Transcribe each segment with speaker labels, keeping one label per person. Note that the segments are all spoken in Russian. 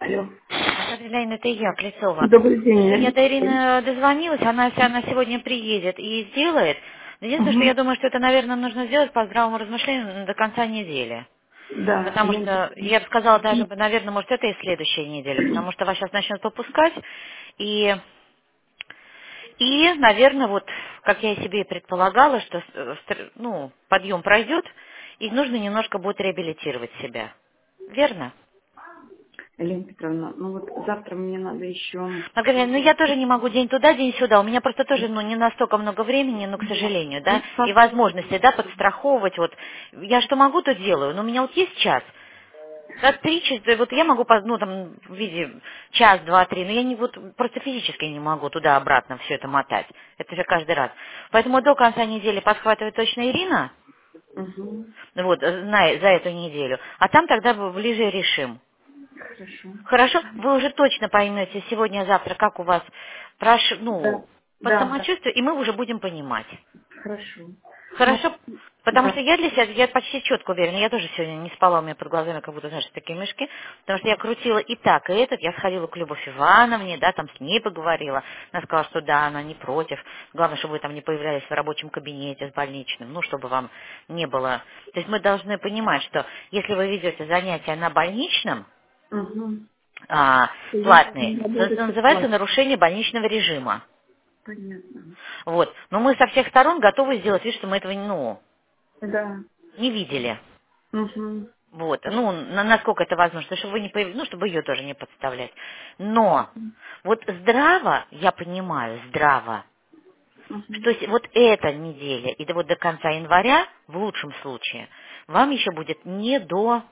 Speaker 1: Алло.
Speaker 2: Лена, это я, Клецова.
Speaker 1: Добрый день,
Speaker 2: Я до
Speaker 1: Лена.
Speaker 2: Ирины дозвонилась, она сегодня приедет и сделает. Единственное, что
Speaker 1: Угу.
Speaker 2: я думаю, что это, наверное, нужно сделать по здравому размышлению до конца недели.
Speaker 1: Да,
Speaker 2: Потому
Speaker 1: Лена.
Speaker 2: что, я бы сказала, даже, наверное, может, это и следующая неделя, потому что вас сейчас начнут попускать, и, наверное, вот, как я себе и предполагала, что, ну, подъем пройдет, и нужно немножко будет реабилитировать себя. Верно?
Speaker 1: Елена Петровна, ну вот завтра мне надо еще...
Speaker 2: Маргарита, ну я тоже не могу день туда, день сюда. У меня просто тоже, ну, не настолько много времени, ну, к сожалению, да,
Speaker 1: Ну,
Speaker 2: и возможности, да, подстраховывать. Вот я что могу, то делаю. Но у меня вот есть час. За 3 часа, вот я могу, ну, там, в виде час, два, три, но я не, вот, просто физически не могу туда-обратно все это мотать. Это же каждый раз. Поэтому до конца недели подхватывает точно Ирина,
Speaker 1: Угу.
Speaker 2: вот, за эту неделю. А там тогда ближе решим.
Speaker 1: Хорошо.
Speaker 2: Хорошо, вы уже точно поймете сегодня-завтра, как у вас
Speaker 1: Да,
Speaker 2: по
Speaker 1: да, да.
Speaker 2: самочувствию, и мы уже будем понимать.
Speaker 1: Хорошо. Ну,
Speaker 2: Хорошо? Потому что
Speaker 1: да.
Speaker 2: я для себя, я почти четко уверена, я тоже сегодня не спала, у меня под глазами как будто, знаешь, такие мешки, потому что я крутила и так, и этот, я сходила к Любовь Ивановне, да, там с ней поговорила, она сказала, что да, она не против, главное, чтобы вы там не появлялись в рабочем кабинете с больничным, ну, чтобы вам не было. То есть мы должны понимать, что если вы ведете занятия на больничном,
Speaker 1: Угу. Я
Speaker 2: платные.
Speaker 1: должна
Speaker 2: Это
Speaker 1: работать
Speaker 2: называется
Speaker 1: бесплатно.
Speaker 2: нарушение больничного режима.
Speaker 1: Понятно.
Speaker 2: Вот. Но мы со всех сторон готовы сделать вид, что мы этого ну,
Speaker 1: Да.
Speaker 2: не видели.
Speaker 1: Угу.
Speaker 2: Вот. Ну, насколько это возможно, чтобы вы не появились, ну, чтобы ее тоже не подставлять. Но вот здраво, я понимаю, здраво,
Speaker 1: Угу.
Speaker 2: что вот эта неделя и вот до конца января, в лучшем случае, вам еще будет не до...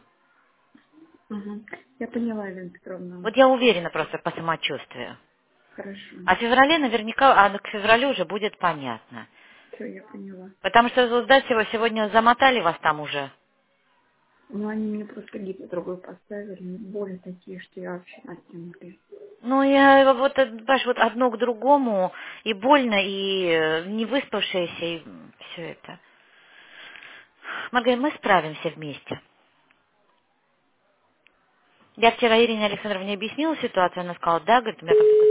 Speaker 1: Угу. Я поняла, Елена Петровна.
Speaker 2: Вот я уверена просто по самочувствию.
Speaker 1: Хорошо.
Speaker 2: А в феврале наверняка, к февралю уже будет понятно.
Speaker 1: Все, я поняла.
Speaker 2: Потому что, вот, да, сегодня замотали вас там уже.
Speaker 1: Ну, они мне просто гипс другой поставили. Боли такие, что я вообще на стену лезу.
Speaker 2: Ну, я вот, понимаешь, вот одно к другому, и больно, и не выспавшееся, и все это. Маргарита, мы справимся вместе. Я вчера Ирине Александровне объяснила ситуацию, она сказала, да, говорит, у меня там